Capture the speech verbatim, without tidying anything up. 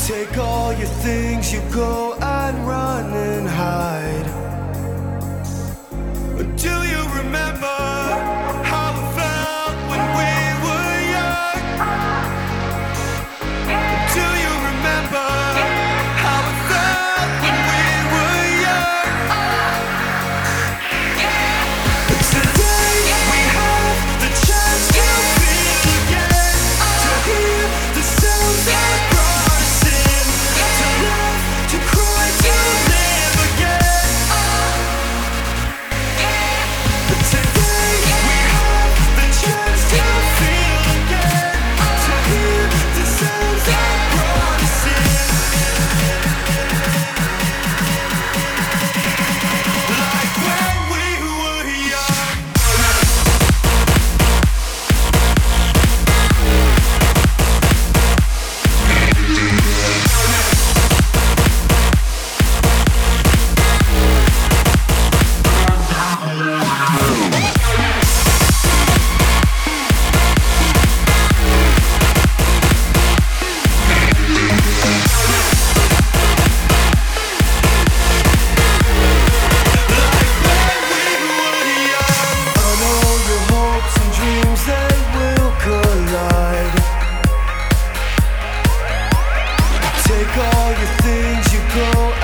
Take all your things, you go and run and hide. Do you remember how it felt when we were young? Do you remember how it felt when we were young? Today we have the chance to feel again, to hear the sounds that brought us in, to laugh, to cry, to live again. Today we have the chance to feel again, to hear the sounds that brought us in, like when we were young. Take all your things, you go